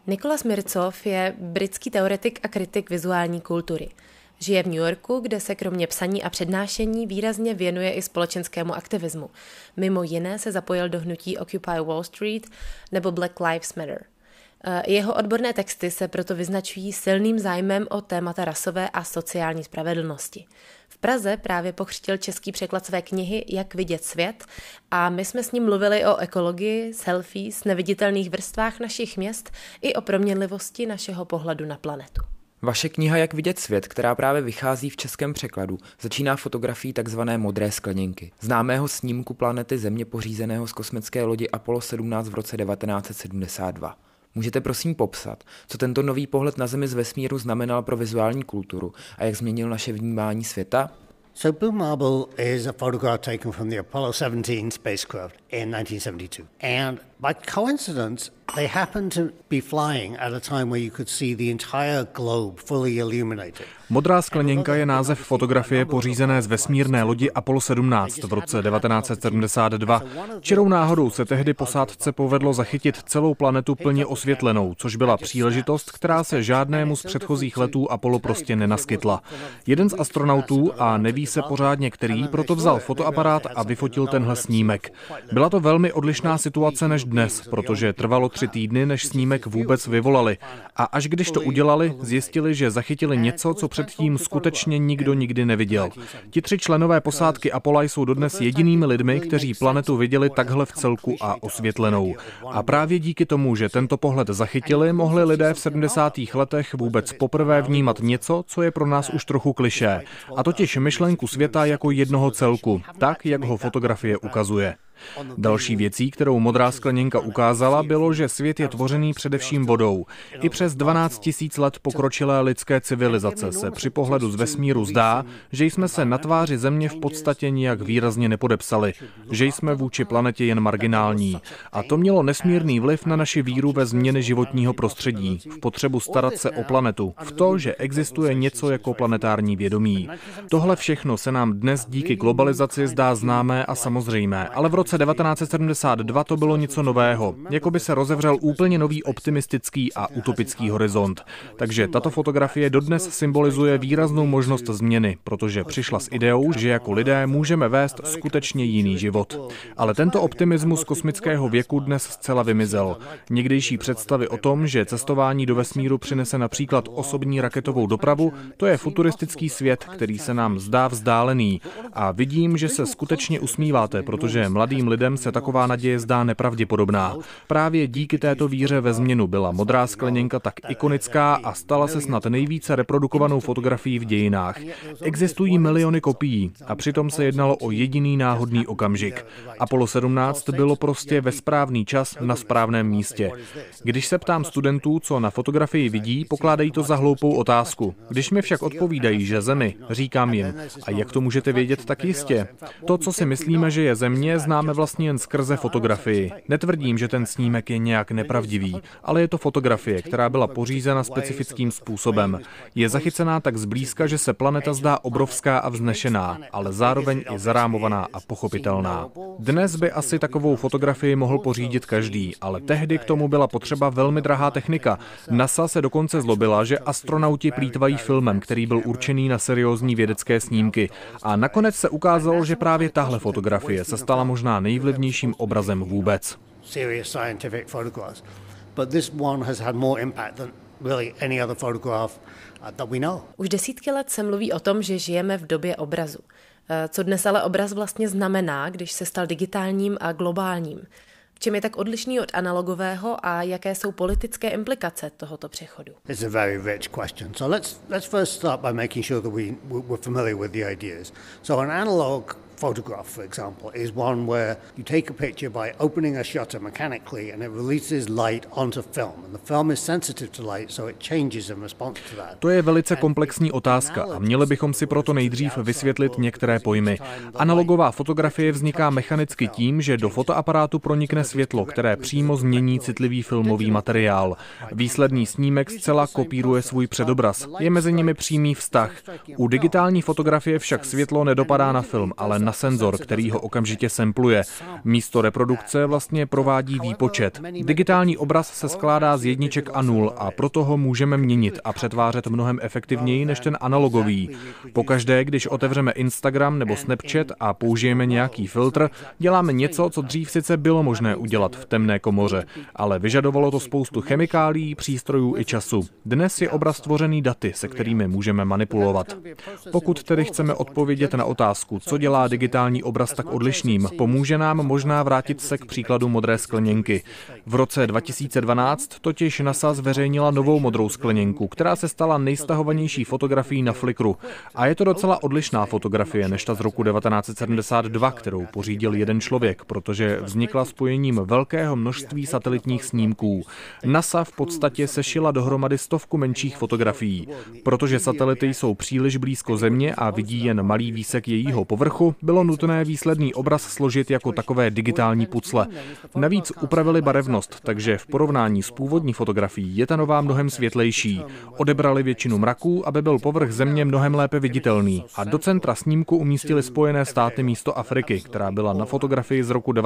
Nicholas Mircov je britský teoretik a kritik vizuální kultury. Žije v New Yorku, kde se kromě psaní a přednášení výrazně věnuje i společenskému aktivismu. Mimo jiné se zapojil do hnutí Occupy Wall Street nebo Black Lives Matter. Jeho odborné texty se proto vyznačují silným zájmem o témata rasové a sociální spravedlnosti. V Praze právě pokřtil český překlad své knihy Jak vidět svět a my jsme s ním mluvili o ekologii, selfies, neviditelných vrstvách našich měst i o proměnlivosti našeho pohledu na planetu. Vaše kniha Jak vidět svět, která právě vychází v českém překladu, začíná fotografií takzvané modré skleněnky, známého snímku planety Země pořízeného z kosmické lodi Apollo 17 v roce 1972. Můžete prosím popsat, co tento nový pohled na Zemi z vesmíru znamenal pro vizuální kulturu a jak změnil naše vnímání světa? So Blue Marble is a photograph taken from the Apollo 17 spacecraft in 1972. And by coincidence, they happened to be flying at a time where you could see the entire globe fully illuminated. Modrá skleněnka je název fotografie pořízené z vesmírné lodi Apollo 17 v roce 1972. Čirou náhodou se tehdy posádce povedlo zachytit celou planetu plně osvětlenou, což byla příležitost, která se žádnému z předchozích letů Apollo prostě nenaskytla. Jeden z astronautů, a neví se pořádně který, proto vzal fotoaparát a vyfotil tenhle snímek. Byla to velmi odlišná situace než dnes, protože trvalo 3 týdny, než snímek vůbec vyvolali. A až když to udělali, zjistili, že zachytili něco, co předtím skutečně nikdo nikdy neviděl. Ti 3 členové posádky Apollo jsou dodnes jedinými lidmi, kteří planetu viděli takhle v celku a osvětlenou. A právě díky tomu, že tento pohled zachytili, mohli lidé v 70. letech vůbec poprvé vnímat něco, co je pro nás už trochu klišé. A totiž myšlenku světa jako jednoho celku, tak, jak ho fotografie ukazuje. Další věcí, kterou modrá skleněnka ukázala, bylo, že svět je tvořený především vodou. I přes 12 000 let pokročilé lidské civilizace se při pohledu z vesmíru zdá, že jsme se na tváři Země v podstatě nijak výrazně nepodepsali, že jsme vůči planetě jen marginální. A to mělo nesmírný vliv na naši víru ve změny životního prostředí, v potřebu starat se o planetu, v to, že existuje něco jako planetární vědomí. Tohle všechno se nám dnes díky globalizaci zdá známé a samozřejmé, ale v roce 1972 to bylo něco nového, jako by se rozevřel úplně nový optimistický a utopický horizont. Takže tato fotografie dodnes symbolizuje výraznou možnost změny, protože přišla s ideou, že jako lidé můžeme vést skutečně jiný život. Ale tento optimismus kosmického věku dnes zcela vymizel. Někdejší představy o tom, že cestování do vesmíru přinese například osobní raketovou dopravu, to je futuristický svět, který se nám zdá vzdálený. A vidím, že se skutečně usmíváte, protože mladým lidem se taková naděje zdá nepravděpodobná. Právě díky této víře ve změnu byla modrá skleněnka tak ikonická a stala se snad nejvíce reprodukovanou fotografií v dějinách. Existují miliony kopií a přitom se jednalo o jediný náhodný okamžik. Apollo 17 bylo prostě ve správný čas na správném místě. Když se ptám studentů, co na fotografii vidí, pokládají to za hloupou otázku. Když mi však odpovídají, že Zemi, říkám jim, a jak to můžete vědět tak jistě? To, co si myslíme, že je Země, známe vlastně jen skrze fotografii. Netvrdím, že ten snímek je nějak nepravdivý, ale je to fotografie, která byla pořízena specifickým způsobem. Je zachycená tak zblízka, že se planeta zdá obrovská a vznešená, ale zároveň i zarámovaná a pochopitelná. Dnes by asi takovou fotografii mohl pořídit každý, ale tehdy k tomu byla potřeba velmi drahá technika. NASA se dokonce zlobila, že astronauti plýtvají filmem, který byl určený na seriózní vědecké snímky. A nakonec se ukázalo, že právě tahle fotografie se stala možná nejvlivnějším obrazem vůbec. Už desítky let se mluví o tom, že žijeme v době obrazu. Co dnes ale obraz vlastně znamená, když se stal digitálním a globálním? V čem je tak odlišný od analogového a jaké jsou politické implikace tohoto přechodu? It's a very rich question. So let's first start by making sure that we're familiar with the ideas. So an analog photograph, for example, is one where you take a picture by opening a shutter mechanically and it releases light onto film. And the film is sensitive to light, so it changes in response to that. To je velice komplexní otázka a měli bychom si proto nejdřív vysvětlit některé pojmy. Analogová fotografie vzniká mechanicky tím, že do fotoaparátu pronikne světlo, které přímo změní citlivý filmový materiál. Výsledný snímek zcela kopíruje svůj předobraz. Je mezi nimi přímý vztah. U digitální fotografie však světlo nedopadá na film, ale na na senzor, který ho okamžitě sampluje. Místo reprodukce vlastně provádí výpočet. Digitální obraz se skládá z jedniček a nul a proto ho můžeme měnit a přetvářet mnohem efektivněji než ten analogový. Pokaždé, když otevřeme Instagram nebo Snapchat a použijeme nějaký filtr, děláme něco, co dřív sice bylo možné udělat v temné komoře, ale vyžadovalo to spoustu chemikálií, přístrojů i času. Dnes je obraz tvořený daty, se kterými můžeme manipulovat. Pokud tedy chceme odpovědět na otázku, co dělá digitální obraz tak odlišným, pomůže nám možná vrátit se k příkladu modré skleněnky. V roce 2012 totiž NASA zveřejnila novou modrou skleněnku, která se stala nejstahovanější fotografií na Flickru. A je to docela odlišná fotografie než ta z roku 1972, kterou pořídil jeden člověk, protože vznikla spojením velkého množství satelitních snímků. NASA v podstatě sešila dohromady stovku menších fotografií. Protože satelity jsou příliš blízko Země a vidí jen malý výsek jejího povrchu, bylo nutné výsledný obraz složit jako takové digitální pucle. Navíc upravili barevnost, takže v porovnání s původní fotografií je ta nová mnohem světlejší. Odebrali většinu mraků, aby byl povrch Země mnohem lépe viditelný. A do centra snímku umístili Spojené státy místo Afriky, která byla na fotografii z roku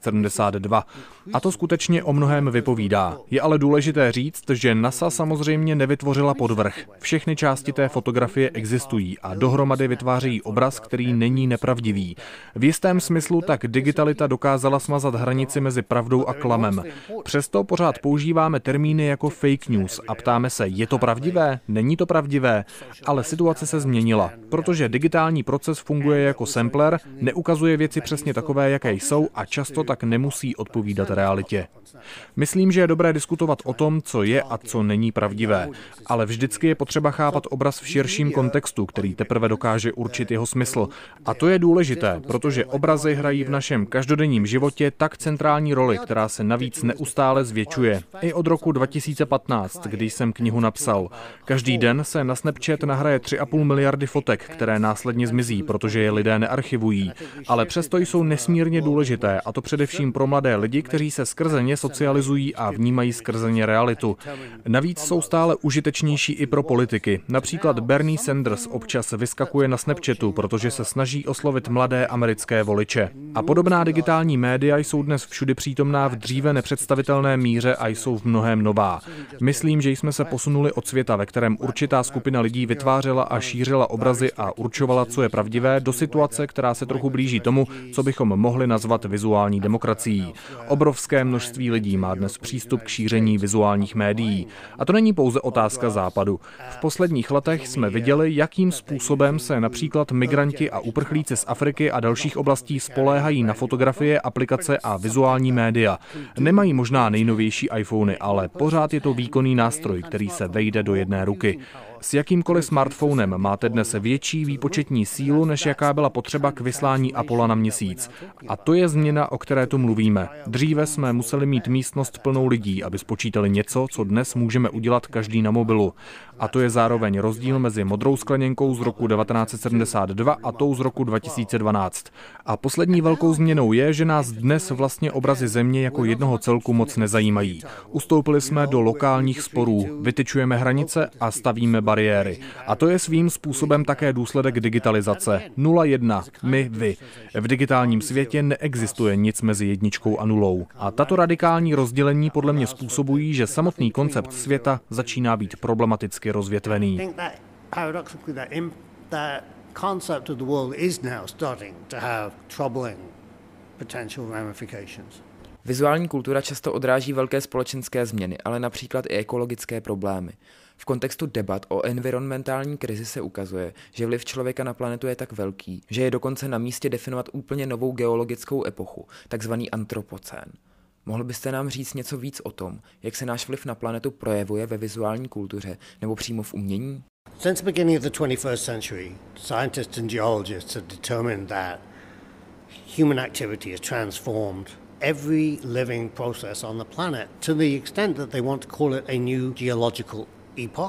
1972. A to skutečně o mnohém vypovídá. Je ale důležité říct, že NASA samozřejmě nevytvořila podvrch. Všechny části té fotografie existují a dohromady vytvářejí obraz, který není nepravdivý. V jistém smyslu tak digitalita dokázala smazat hranici mezi pravdou a klamem. Přesto pořád používáme termíny jako fake news a ptáme se, je to pravdivé, není to pravdivé, ale situace se změnila, protože digitální proces funguje jako sampler, neukazuje věci přesně takové, jaké jsou a často tak nemusí odpovídat realitě. Myslím, že je dobré diskutovat o tom, co je a co není pravdivé, ale vždycky je potřeba chápat obraz v širším kontextu, který teprve dokáže určit jeho smysl. A to je důležité, protože obrazy hrají v našem každodenním životě tak centrální roli, která se navíc neustále zvětšuje. I od roku 2015, kdy jsem knihu napsal. Každý den se na Snapchat nahraje 3,5 miliardy fotek, které následně zmizí, protože je lidé nearchivují. Ale přesto jsou nesmírně důležité, a to především pro mladé lidi, kteří se skrze ně socializují a vnímají skrze ně realitu. Navíc jsou stále užitečnější i pro politiky. Například Bernie Sanders občas vyskakuje na Snapchatu, protože se snaží oslovit mladé americké voliče. A podobná digitální média jsou dnes všudy přítomná v dříve nepředstavitelné míře a jsou v mnohém nová. Myslím, že jsme se posunuli od světa, ve kterém určitá skupina lidí vytvářela a šířila obrazy a určovala, co je pravdivé, do situace, která se trochu blíží tomu, co bychom mohli nazvat vizuální demokracií. Obrovské množství lidí má dnes přístup k šíření vizuálních médií. A to není pouze otázka Západu. V posledních letech jsme viděli, jakým způsobem se například migranti a uprchlíci z Afriky a dalších oblastí spoléhají na fotografie, aplikace a vizuální média. Nemají možná nejnovější iPhony, ale pořád je to výkonný nástroj, který se vejde do jedné ruky. S jakýmkoliv smartphonem máte dnes větší výpočetní sílu, než jaká byla potřeba k vyslání Apollo na Měsíc. A to je změna, o které tu mluvíme. Dříve jsme museli mít místnost plnou lidí, aby spočítali něco, co dnes můžeme udělat každý na mobilu. A to je zároveň rozdíl mezi modrou skleněnkou z roku 1972 a tou z roku 2012. A poslední velkou změnou je, že nás dnes vlastně obrazy Země jako jednoho celku moc nezajímají. Ustoupili jsme do lokálních sporů, vytyčujeme hranice a stavíme bariéry. A to je svým způsobem také důsledek digitalizace. 0-1, my, vy. V digitálním světě neexistuje nic mezi jedničkou a nulou. A tato radikální rozdělení podle mě způsobují, že samotný koncept světa začíná být problematicky rozvětvený. Vizuální kultura často odráží velké společenské změny, ale například i ekologické problémy. V kontextu debat o environmentální krizi se ukazuje, že vliv člověka na planetu je tak velký, že je dokonce na místě definovat úplně novou geologickou epochu, takzvaný antropocén. Mohl byste nám říct něco víc o tom, jak se náš vliv na planetu projevuje ve vizuální kultuře nebo přímo v umění? Since the beginning of the 21st century, scientists and geologists have determined that human activity has transformed every living process on the planet to the extent that they want to call it a new geological epoch.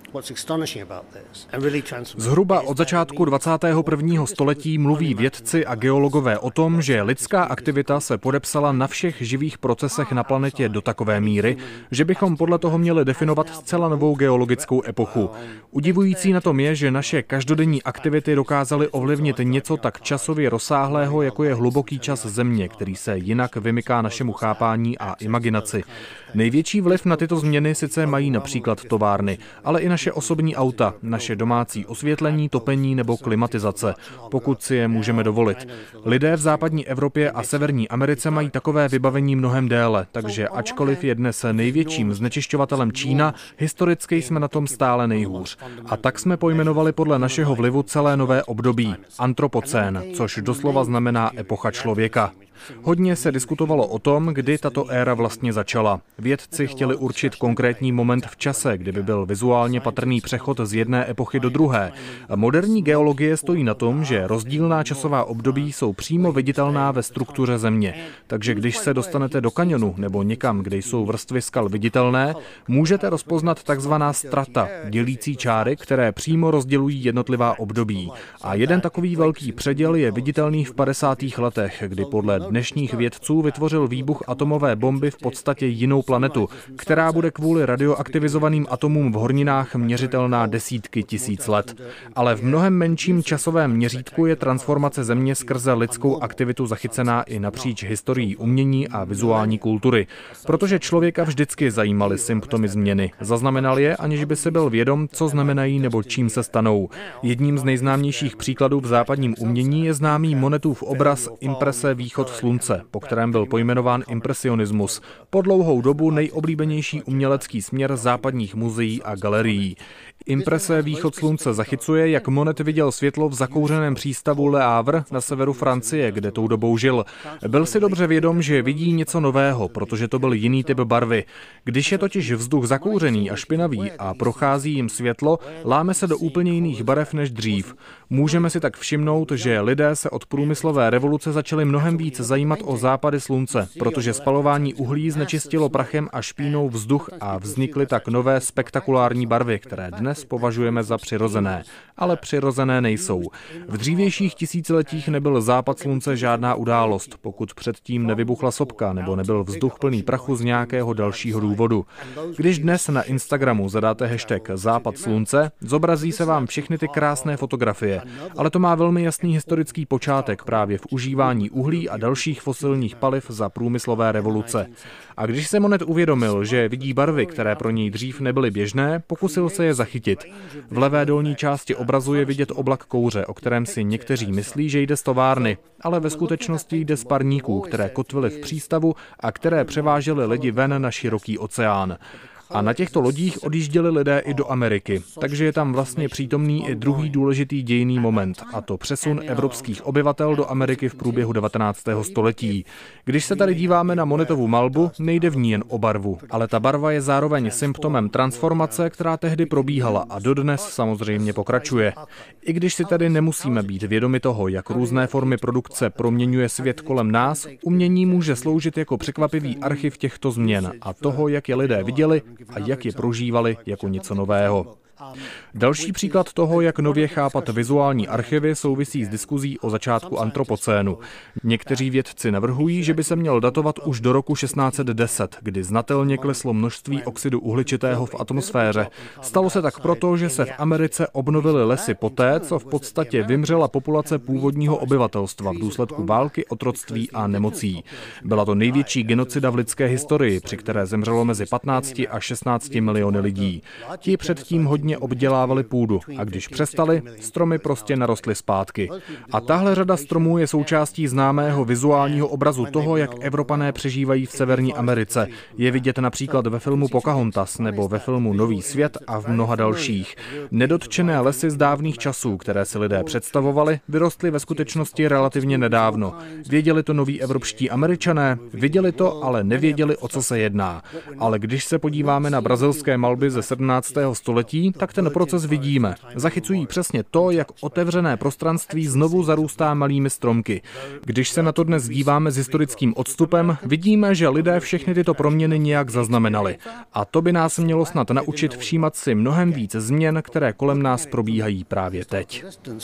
Zhruba od začátku 21. století mluví vědci a geologové o tom, že lidská aktivita se podepsala na všech živých procesech na planetě do takové míry, že bychom podle toho měli definovat zcela novou geologickou epochu. Udivující na tom je, že naše každodenní aktivity dokázaly ovlivnit něco tak časově rozsáhlého, jako je hluboký čas Země, který se jinak vymyká našemu chápání a imaginaci. Největší vliv na tyto změny sice mají například továrny, ale i naše osobní auta, naše domácí osvětlení, topení nebo klimatizace, pokud si je můžeme dovolit. Lidé v západní Evropě a Severní Americe mají takové vybavení mnohem déle, takže ačkoliv je dnes největším znečišťovatelem Čína, historicky jsme na tom stále nejhůř. A tak jsme pojmenovali podle našeho vlivu celé nové období, antropocén, což doslova znamená epocha člověka. Hodně se diskutovalo o tom, kdy tato éra vlastně začala. Vědci chtěli určit konkrétní moment v čase, kdy by byl vizuálně patrný přechod z jedné epochy do druhé. Moderní geologie stojí na tom, že rozdílná časová období jsou přímo viditelná ve struktuře Země. Takže když se dostanete do kaňonu nebo někam, kde jsou vrstvy skal viditelné, můžete rozpoznat takzvaná strata, dělící čáry, které přímo rozdělují jednotlivá období. A jeden takový velký předěl je viditelný v 50. letech, kdy podle dnešních vědců vytvořil výbuch atomové bomby v podstatě jinou planetu, která bude kvůli radioaktivizovaným atomům v horninách měřitelná desítky tisíc let. Ale v mnohem menším časovém měřítku je transformace Země skrze lidskou aktivitu zachycená i napříč historií umění a vizuální kultury. Protože člověka vždycky zajímaly symptomy změny. Zaznamenal je, aniž by si byl vědom, co znamenají nebo čím se stanou. Jedním z nejznámějších příkladů v západním umění je známý Monetův obraz Imprese Východ slunce, po kterém byl pojmenován impresionismus, po dlouhou dobu nejoblíbenější umělecký směr západních muzeí a galerií. Imprese Východ slunce zachycuje, jak Monet viděl světlo v zakouřeném přístavu Le Havre na severu Francie, kde tou dobou žil. Byl si dobře vědom, že vidí něco nového, protože to byl jiný typ barvy. Když je totiž vzduch zakouřený a špinavý a prochází jim světlo, láme se do úplně jiných barev než dřív. Můžeme si tak všimnout, že lidé se od průmyslové revoluce začali mnohem víc zajímat o západy slunce, protože spalování uhlí znečistilo prachem a špínou vzduch a vznikly tak nové spektakulární barvy, které dnes považujeme za přirozené, ale přirozené nejsou. V dřívějších tisíciletích nebyl západ slunce žádná událost, pokud předtím nevybuchla sopka nebo nebyl vzduch plný prachu z nějakého dalšího důvodu. Když dnes na Instagramu zadáte hashtag západ slunce, zobrazí se vám všechny ty krásné fotografie, ale to má velmi jasný historický počátek právě v užívání uhlí a dalších fosilních paliv za průmyslové revoluce. A když se Monet uvědomil, že vidí barvy, které pro něj dřív nebyly běžné, pokusil se je zachytit. V levé dolní části obrazu je vidět oblak kouře, o kterém si někteří myslí, že jde z továrny, ale ve skutečnosti jde z parníků, které kotvily v přístavu a které převážely lidi ven na široký oceán. A na těchto lodích odjížděli lidé i do Ameriky, takže je tam vlastně přítomný i druhý důležitý dějinný moment, a to přesun evropských obyvatel do Ameriky v průběhu 19. století. Když se tady díváme na Monetovu malbu, nejde v ní jen o barvu, ale ta barva je zároveň symptomem transformace, která tehdy probíhala a dodnes samozřejmě pokračuje. I když si tady nemusíme být vědomi toho, jak různé formy produkce proměňuje svět kolem nás, umění může sloužit jako překvapivý archiv těchto změn a toho, jak je lidé viděli a jak je prožívali jako něco nového. Další příklad toho, jak nově chápat vizuální archivy, souvisí s diskuzí o začátku antropocénu. Někteří vědci navrhují, že by se měl datovat už do roku 1610, kdy znatelně kleslo množství oxidu uhličitého v atmosféře. Stalo se tak proto, že se v Americe obnovily lesy poté, co v podstatě vymřela populace původního obyvatelstva v důsledku války, otroctví a nemocí. Byla to největší genocida v lidské historii, při které zemřelo mezi 15 a 16 miliony lidí. Ti předtím hodně obdělávali půdu a když přestali, stromy prostě narostly zpátky. A tahle řada stromů je součástí známého vizuálního obrazu toho, jak Evropané přežívají v Severní Americe. Je vidět například ve filmu Pocahontas nebo ve filmu Nový svět a v mnoha dalších. Nedotčené lesy z dávných časů, které si lidé představovali, vyrostly ve skutečnosti relativně nedávno. Věděli to noví evropští Američané, viděli to, ale nevěděli, o co se jedná. Ale když se podíváme na brazilské malby ze 17. století, tak ten proces vidíme. Zachycují přesně to, jak otevřené prostranství znovu zarůstá malými stromky. Když se na to dnes díváme s historickým odstupem, vidíme, že lidé všechny tyto proměny nějak zaznamenali. A to by nás mělo snad naučit všímat si mnohem víc změn, které kolem nás probíhají právě teď.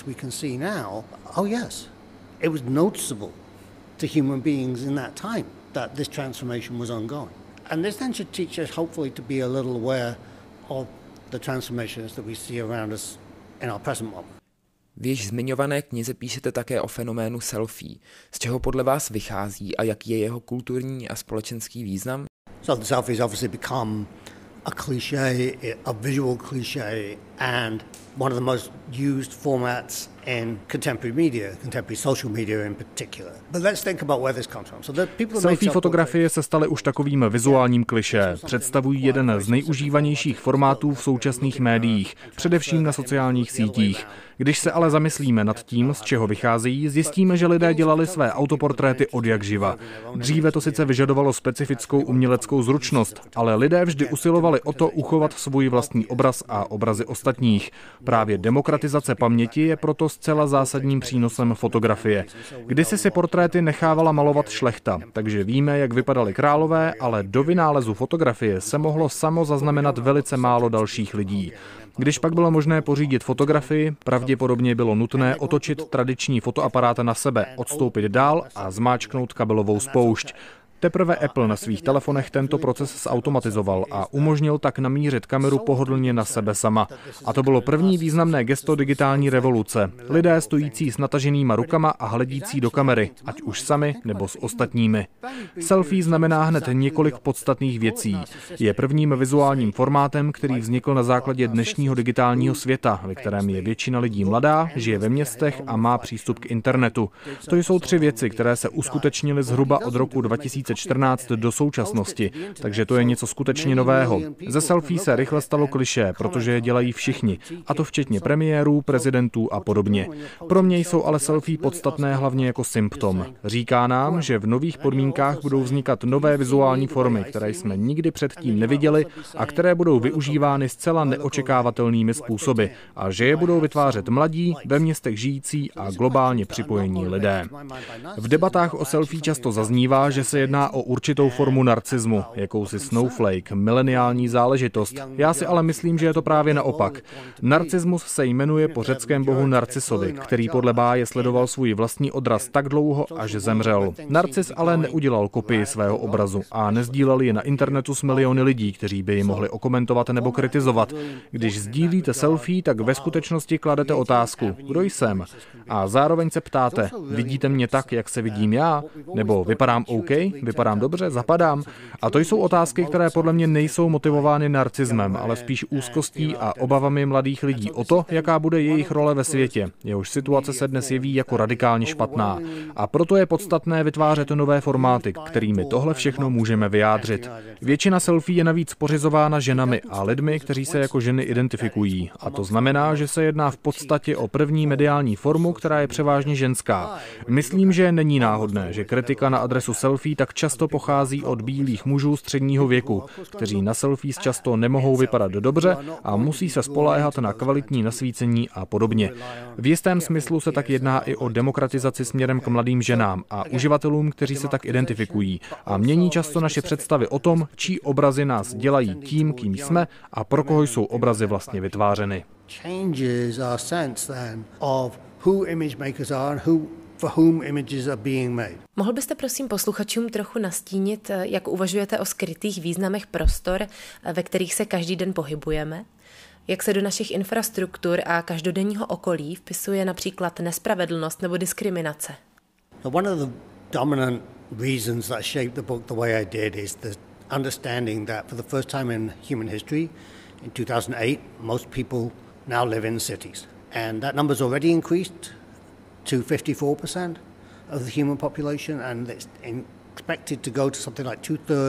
It was noticeable to human beings in that time that this transformation was ongoing. And this then should teach us hopefully to be a little aware of the transformations that we see around us in our present moment. V již zmiňované knize píšete také o fenoménu selfie. Z čeho podle vás vychází a jaký je jeho kulturní a společenský význam? So the selfie has obviously become a cliché, a visual cliché, and one of the most used formats in contemporary media, contemporary social media in particular. But let's think about where this comes from. So the people Selfie fotografie se staly už takovým vizuálním klišé. Představují jeden z nejužívanějších formátů v současných médiích, především na sociálních sítích. Když se ale zamyslíme nad tím, z čeho vycházejí, zjistíme, že lidé dělali své autoportréty odjakživa. Dříve to sice vyžadovalo specifickou uměleckou zručnost, ale lidé vždy usilovali o to uchovat svůj vlastní obraz a obrazy ostatních. Právě demokratizace paměti je proto zcela zásadním přínosem fotografie. Kdysi si portréty nechávala malovat šlechta, takže víme, jak vypadali králové, ale do vynálezu fotografie se mohlo samo zaznamenat velice málo dalších lidí. Když pak bylo možné pořídit fotografii, pravděpodobně bylo nutné otočit tradiční fotoaparát na sebe, odstoupit dál a zmáčknout kabelovou spoušť. Teprve Apple na svých telefonech tento proces zautomatizoval a umožnil tak namířit kameru pohodlně na sebe sama. A to bylo první významné gesto digitální revoluce. Lidé stojící s nataženýma rukama a hledící do kamery, ať už sami nebo s ostatními. Selfie znamená hned několik podstatných věcí. Je prvním vizuálním formátem, který vznikl na základě dnešního digitálního světa, ve kterém je většina lidí mladá, žije ve městech a má přístup k internetu. To jsou 3 věci, které se uskutečnily zhruba od roku 2014 do současnosti, takže to je něco skutečně nového. Ze selfie se rychle stalo klišé, protože je dělají všichni, a to včetně premiérů, prezidentů a podobně. Pro mě jsou ale selfie podstatné hlavně jako symptom. Říká nám, že v nových podmínkách budou vznikat nové vizuální formy, které jsme nikdy předtím neviděli a které budou využívány zcela neočekávatelnými způsoby a že je budou vytvářet mladí, ve městech žijící a globálně připojení lidé. V debatách o selfie často zaznívá, že se jedná o určitou formu narcismu, jakousi snowflake, mileniální záležitost. Já si ale myslím, že je to právě naopak. Narcismus se jmenuje po řeckém bohu Narcisovi, který podle báje sledoval svůj vlastní odraz tak dlouho, až zemřel. Narcis ale neudělal kopii svého obrazu a nezdílel ji na internetu s miliony lidí, kteří by ji mohli okomentovat nebo kritizovat. Když sdílíte selfie, tak ve skutečnosti kladete otázku, kdo jsem? A zároveň se ptáte, vidíte mě tak, jak se vidím já? Nebo vypadám OK? Vypadám dobře, zapadám? A to jsou otázky, které podle mě nejsou motivovány narcismem, ale spíš úzkostí a obavami mladých lidí o to, jaká bude jejich role ve světě. Jehož situace se dnes jeví jako radikálně špatná. A proto je podstatné vytvářet nové formáty, kterými tohle všechno můžeme vyjádřit. Většina selfie je navíc pořizována ženami a lidmi, kteří se jako ženy identifikují. A to znamená, že se jedná v podstatě o první mediální formu, která je převážně ženská. Myslím, že není náhodné, že kritika na adresu selfie tak často pochází od bílých mužů středního věku, kteří na selfies často nemohou vypadat dobře a musí se spoléhat na kvalitní nasvícení a podobně. V jistém smyslu se tak jedná i o demokratizaci směrem k mladým ženám a uživatelům, kteří se tak identifikují a mění často naše představy o tom, čí obrazy nás dělají tím, kým jsme a pro koho jsou obrazy vlastně vytvářeny. For whom images are being made. Mohl byste prosím posluchačům trochu nastínit, jak uvažujete o skrytých významech prostor, ve kterých se každý den pohybujeme? Jak se do našich infrastruktur a každodenního okolí vpisuje například nespravedlnost nebo diskriminace? One of the dominant reasons that shaped the book the way I did is the understanding that for the first time in human history, in 2008, most people now live in cities. And that number's already increased to 54% of the human population, and it's expected to go to something like 2/3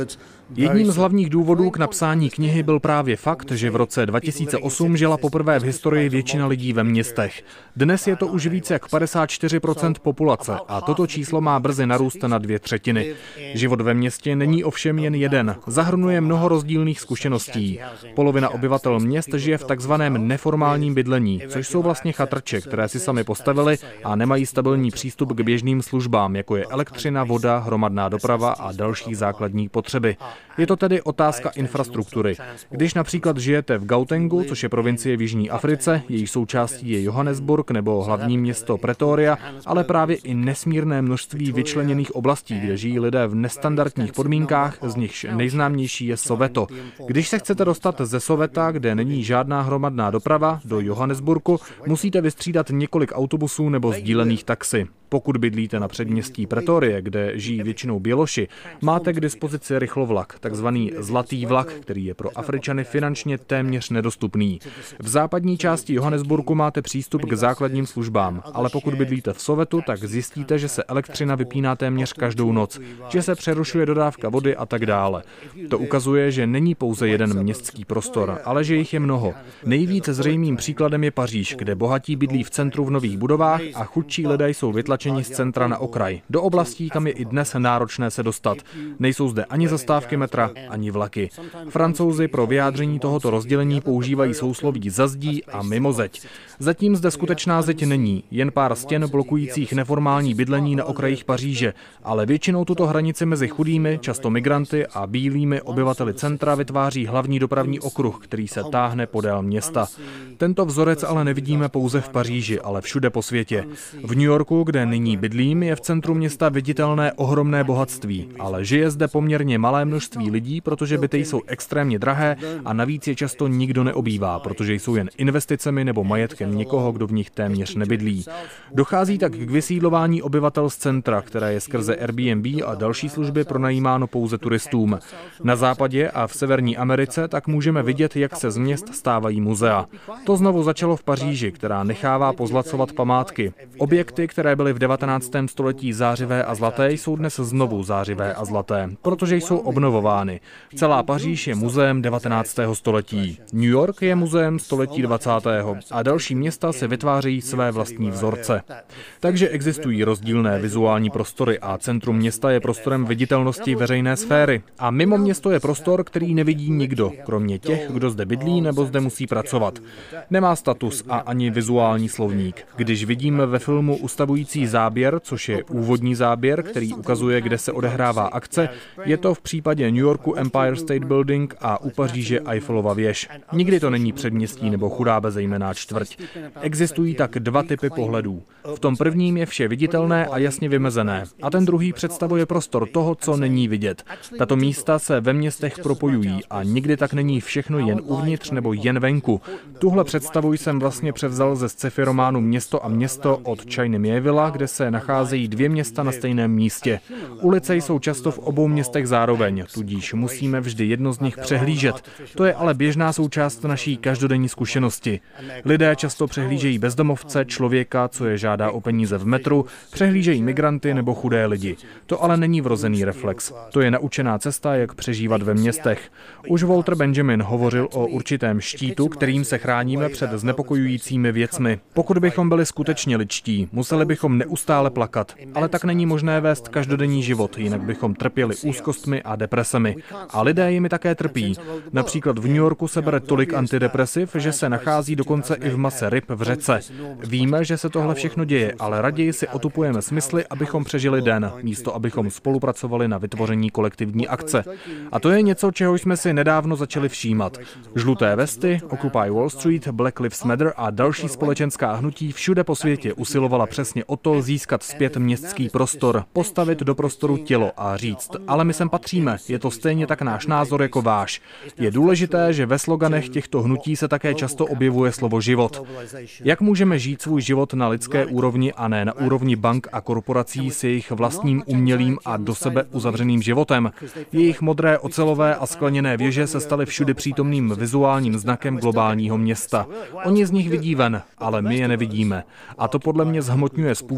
Jedním z hlavních důvodů k napsání knihy byl právě fakt, že v roce 2008 žila poprvé v historii většina lidí ve městech. Dnes je to už více jak 54% populace a toto číslo má brzy narůst na 2/3. Život ve městě není ovšem jen jeden. Zahrnuje mnoho rozdílných zkušeností. Polovina obyvatel měst žije v takzvaném neformálním bydlení, což jsou vlastně chatrče, které si sami postavili a nemají stabilní přístup k běžným službám, jako je elektřina, voda, hromadná doprava a další základní potřeby. Je to tedy otázka infrastruktury. Když například žijete v Gautengu, což je provincie v Jižní Africe, její součástí je Johannesburg nebo hlavní město Pretoria, ale právě i nesmírné množství vyčleněných oblastí, kde žijí lidé v nestandardních podmínkách, z nichž nejznámější je Soweto. Když se chcete dostat ze Soweta, kde není žádná hromadná doprava, do Johannesburgu, musíte vystřídat několik autobusů nebo sdílených taxi. Pokud bydlíte na předměstí Pretorie, kde žijí většinou Běloši, máte k dispozici rychlovlak, takzvaný zlatý vlak, který je pro Afričany finančně téměř nedostupný. V západní části Johannesburgu máte přístup k základním službám, ale pokud bydlíte v Sowetu, tak zjistíte, že se elektřina vypíná téměř každou noc, že se přerušuje dodávka vody a tak dále. To ukazuje, že není pouze jeden městský prostor, ale že jich je mnoho. Nejvíc zřejmým příkladem je Paříž, kde bohatí bydlí v centru v nových budovách a chudší lidé jsou vytlačeni z centra na okraj, do oblastí, kam je i dnes náročné se dostat. Nejsou zde ani zastávky metra, ani vlaky. Francouzi pro vyjádření tohoto rozdělení používají sousloví za zdí a mimo zeď. Zatím zde skutečná zeď není, jen pár stěn blokujících neformální bydlení na okrajích Paříže, ale většinou tuto hranici mezi chudými, často migranty a bílými obyvateli centra vytváří hlavní dopravní okruh, který se táhne podél města. Tento vzorec ale nevidíme pouze v Paříži, ale všude po světě. V New Yorku, kde nyní bydlím, je v centru města viditelné ohromné bohatství, ale žije zde poměrně malé množství lidí, protože byty jsou extrémně drahé a navíc je často nikdo neobývá, protože jsou jen investicemi nebo majetkem někoho, kdo v nich téměř nebydlí. Dochází tak k vysídlování obyvatel z centra, které je skrze Airbnb a další služby pronajímáno pouze turistům. Na západě a v Severní Americe tak můžeme vidět, jak se z měst stávají muzea. To znovu začalo v Paříži, která nechává pozlacovat památky. Objekty, které byly v 19. století zářivé a zlaté, jsou dnes znovu zářivé a zlaté, protože jsou obnovovány. Celá Paříž je muzeem 19. století. New York je muzeem století 20. a další města se vytvářejí své vlastní vzorce. Takže existují rozdílné vizuální prostory a centrum města je prostorem viditelnosti veřejné sféry. A mimo město je prostor, který nevidí nikdo, kromě těch, kdo zde bydlí nebo zde musí pracovat. Nemá status a ani vizuální slovník. Když vidíme ve filmu ustavující záběr, což je úvodní záběr, který ukazuje, kde se odehrává akce, je to v případě New Yorku Empire State Building a u Paříže Eiffelova věž. Nikdy to není předměstí nebo chudá bezejmenná čtvrť. Existují tak dva typy pohledů. V tom prvním je vše viditelné a jasně vymezené, a ten druhý představuje prostor toho, co není vidět. Tato místa se ve městech propojují a nikdy tak není všechno jen uvnitř nebo jen venku. Tuhle představu jsem vlastně převzal ze sci-fi románu Město a město od Chiny Miévilla, kde se nacházejí dvě města na stejném místě. Ulice jsou často v obou městech zároveň, tudíž musíme vždy jedno z nich přehlížet. To je ale běžná součást naší každodenní zkušenosti. Lidé často přehlížejí bezdomovce, člověka, co je žádá o peníze v metru, přehlížejí migranty nebo chudé lidi. To ale není vrozený reflex. To je naučená cesta, jak přežívat ve městech. Už Walter Benjamin hovořil o určitém štítu, kterým se chráníme před znepokojujícími věcmi. Pokud bychom byli skutečně lidští, museli bychom neustále plakat, ale tak není možné vést každodenní život, jinak bychom trpěli úzkostmi a depresemi. A lidé jimi také trpí. Například v New Yorku se bere tolik antidepresiv, že se nachází dokonce i v mase ryb v řece. Víme, že se tohle všechno děje, ale raději si otupujeme smysly, abychom přežili den, místo abychom spolupracovali na vytvoření kolektivní akce. A to je něco, čeho jsme si nedávno začali všímat. Žluté vesty, Occupy Wall Street, Black Lives Matter a další společenská hnutí všude po světě usilovala přesně o to získat zpět městský prostor, postavit do prostoru tělo a říct, ale my sem patříme, je to stejně tak náš názor jako váš. Je důležité, že ve sloganech těchto hnutí se také často objevuje slovo život. Jak můžeme žít svůj život na lidské úrovni a ne na úrovni bank a korporací s jejich vlastním umělým a do sebe uzavřeným životem? Jejich modré ocelové a skleněné věže se staly všude přítomným vizuálním znakem globálního města. Oni z nich vidí ven, ale my je nevidíme. A to podle mě zhmotňuje způsob,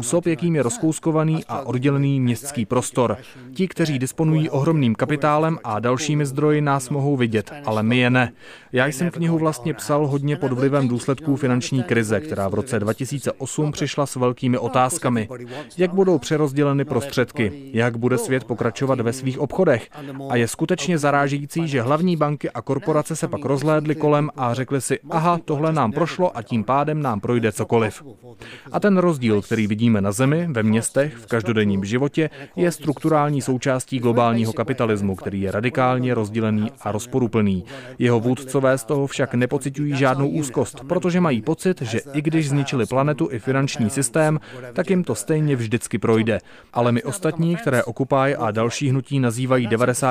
způsob, jakým je rozkouskovaný a oddělený městský prostor. Ti, kteří disponují ohromným kapitálem a dalšími zdroji, nás mohou vidět, ale my je ne. Já jsem knihu vlastně psal hodně pod vlivem důsledků finanční krize, která v roce 2008 přišla s velkými otázkami. Jak budou přerozděleny prostředky? Jak bude svět pokračovat ve svých obchodech? A je skutečně zarážející, že hlavní banky a korporace se pak rozhlédly kolem a řekli si, aha, tohle nám prošlo a tím pádem nám projde cokoliv. A ten rozdíl, který vidíme na Zemi, ve městech, v každodenním životě, je strukturální součástí globálního kapitalismu, který je radikálně rozdělený a rozporuplný. Jeho vůdcové z toho však nepociťují žádnou úzkost, protože mají pocit, že i když zničili planetu i finanční systém, tak jim to stejně vždycky projde. Ale my ostatní, které Occupy a další hnutí nazývají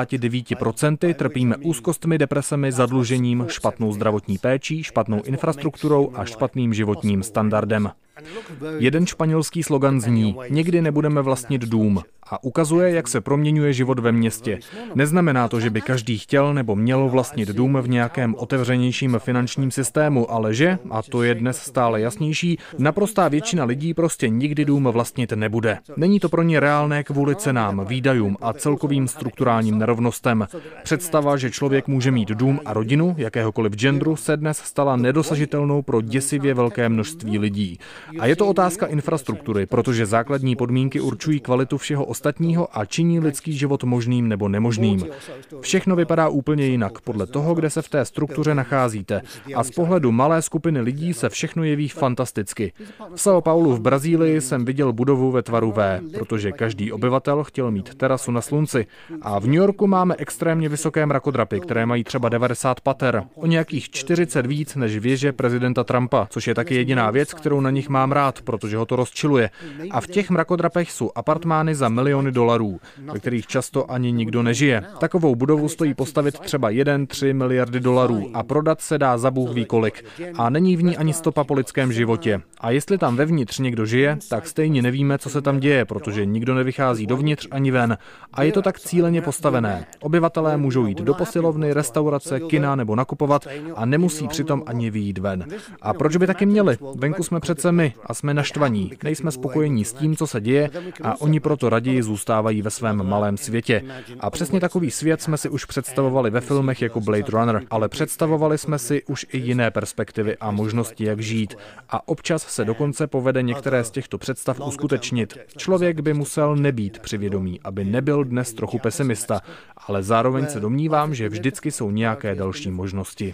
99%, trpíme úzkostmi, depresemi, zadlužením, špatnou zdravotní péčí, špatnou infrastrukturou a špatným životním standardem. Jeden španělský slogan zní: nikdy nebudeme vlastnit dům, a ukazuje, jak se proměňuje život ve městě. Neznamená to, že by každý chtěl nebo měl vlastnit dům v nějakém otevřenějším finančním systému, ale že, a to je dnes stále jasnější, naprostá většina lidí prostě nikdy dům vlastnit nebude. Není to pro ně reálné kvůli cenám, výdajům a celkovým strukturálním nerovnostem. Představa, že člověk může mít dům a rodinu, jakéhokoliv genderu, se dnes stala nedosažitelnou pro děsivě velké množství lidí. A je to otázka infrastruktury, protože základní podmínky určují kvalitu všeho ostatního a činí lidský život možným nebo nemožným. Všechno vypadá úplně jinak podle toho, kde se v té struktuře nacházíte. A z pohledu malé skupiny lidí se všechno jeví fantasticky. V São Paulu v Brazílii jsem viděl budovu ve tvaru V, protože každý obyvatel chtěl mít terasu na slunci. A v New Yorku máme extrémně vysoké mrakodrapy, které mají třeba 90 pater, o nějakých 40 víc než věže prezidenta Trumpa, což je taky jediná věc, kterou na nich mám rád, protože ho to rozčiluje. A v těch mrakodrapech jsou apartmány za miliony dolarů, ve kterých často ani nikdo nežije. Takovou budovu stojí postavit třeba 1-3 miliardy dolarů a prodat se dá za bůh ví kolik. A není v ní ani stopa po lidském životě. A jestli tam vevnitř někdo žije, tak stejně nevíme, co se tam děje, protože nikdo nevychází dovnitř ani ven. A je to tak cíleně postavené. Obyvatelé můžou jít do posilovny, restaurace, kina nebo nakupovat a nemusí přitom ani vyjít ven. A proč by taky měli? Venku jsme přece my a jsme naštvaní. Nejsme spokojení s tím, co se děje, a oni proto raději zůstávají ve svém malém světě. A přesně takový svět jsme si už představovali ve filmech jako Blade Runner, ale představovali jsme si už i jiné perspektivy a možnosti, jak žít. A občas se dokonce povede některé z těchto představ uskutečnit. Člověk by musel nebýt přivědomý, aby nebyl dnes trochu pesimista, ale zároveň se domnívám, že vždycky jsou nějaké další možnosti.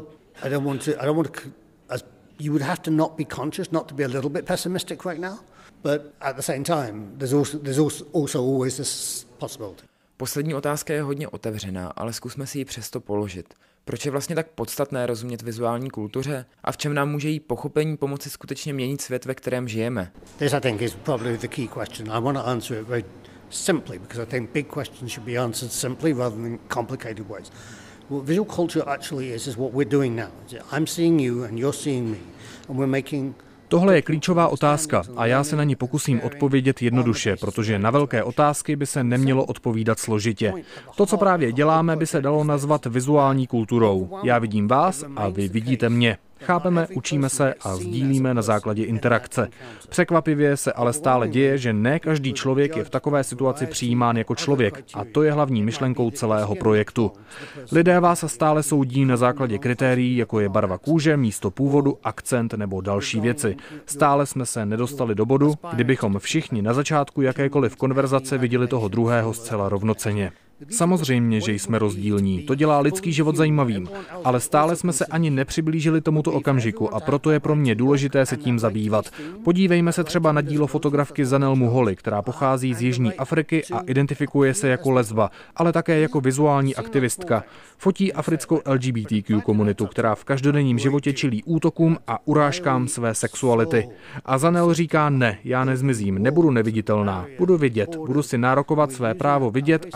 You would have to not be conscious, not to be a little bit pessimistic right now, but at the same time, there's also always this possibility. Poslední otázka je hodně otevřená, ale zkusme si ji přesto položit. Proč je vlastně tak podstatné rozumět vizuální kultuře a v čem nám může jí pochopení pomoci skutečně měnit svět, ve kterém žijeme? This, I think, is probably the key question. I want to answer it very simply because I think big questions should be answered simply rather than complicated ways. What visual culture actually is what we're doing now. I'm seeing you and you're seeing me, and we're making. Tohle je klíčová otázka a já se na ní pokusím odpovědět jednoduše, protože na velké otázky by se nemělo odpovídat složitě. To, co právě děláme, by se dalo nazvat vizuální kulturou. Já vidím vás a vy vidíte mě. Chápeme, učíme se a sdílíme na základě interakce. Překvapivě se ale stále děje, že ne každý člověk je v takové situaci přijímán jako člověk a to je hlavní myšlenkou celého projektu. Lidé vás stále soudí na základě kritérií, jako je barva kůže, místo původu, akcent nebo další věci. Stále jsme se nedostali do bodu, kdybychom všichni na začátku jakékoliv konverzace viděli toho druhého zcela rovnocenně. Samozřejmě, že jsme rozdílní, to dělá lidský život zajímavým, ale stále jsme se ani nepřiblížili tomuto okamžiku a proto je pro mě důležité se tím zabývat. Podívejme se třeba na dílo fotografky Zanel Muholi, která pochází z Jižní Afriky a identifikuje se jako lesba, ale také jako vizuální aktivistka. Fotí africkou LGBTQ komunitu, která v každodenním životě čelí útokům a urážkám své sexuality. A Zanel říká ne, já nezmizím, nebudu neviditelná, budu vidět, budu si nárokovat své právo vidět a být viděn.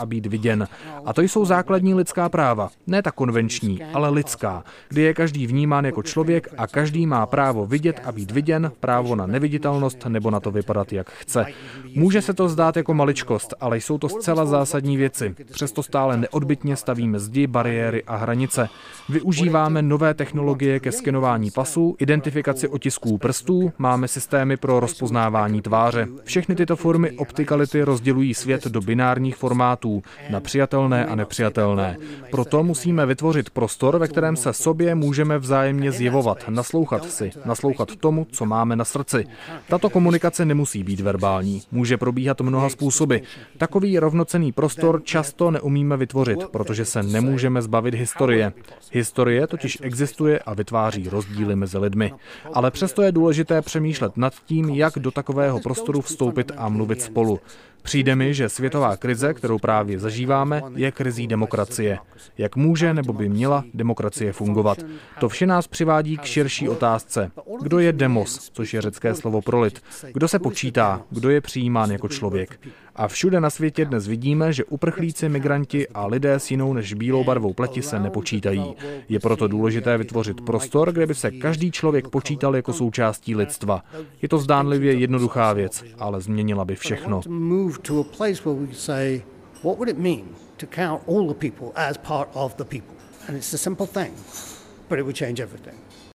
viděn. A to jsou základní lidská práva, ne ta konvenční, ale lidská, kdy je každý vnímán jako člověk a každý má právo vidět a být viděn, právo na neviditelnost nebo na to vypadat, jak chce. Může se to zdát jako maličkost, ale jsou to zcela zásadní věci. Přesto stále neodbytně stavíme zdi, bariéry a hranice. Využíváme nové technologie ke skenování pasů, identifikaci otisků prstů, máme systémy pro rozpoznávání tváře. Všechny tyto formy optikality rozdělují svět do binárních formátů, na přijatelné a nepřijatelné. Proto musíme vytvořit prostor, ve kterém se sobě můžeme vzájemně zjevovat, naslouchat tomu, co máme na srdci. Tato komunikace nemusí být verbální, může probíhat mnoha způsoby. Takový rovnocenný prostor často neumíme vytvořit, protože se nemůžeme zbavit historie. Historie totiž existuje a vytváří rozdíly mezi lidmi. Ale přesto je důležité přemýšlet nad tím, jak do takového prostoru vstoupit a mluvit spolu. Přijde mi, že světová krize, kterou právě zažíváme, je krizí demokracie. Jak může nebo by měla demokracie fungovat? To vše nás přivádí k širší otázce. Kdo je demos, což je řecké slovo pro lid? Kdo se počítá? Kdo je přijímán jako člověk? A všude na světě dnes vidíme, že uprchlíci, migranti a lidé s jinou než bílou barvou pleti se nepočítají. Je proto důležité vytvořit prostor, kde by se každý člověk počítal jako součástí lidstva. Je to zdánlivě jednoduchá věc, ale změnila by všechno. To a place where we say, what would it mean to count all the people as part of the people? And it's a simple thing, but it would change everything.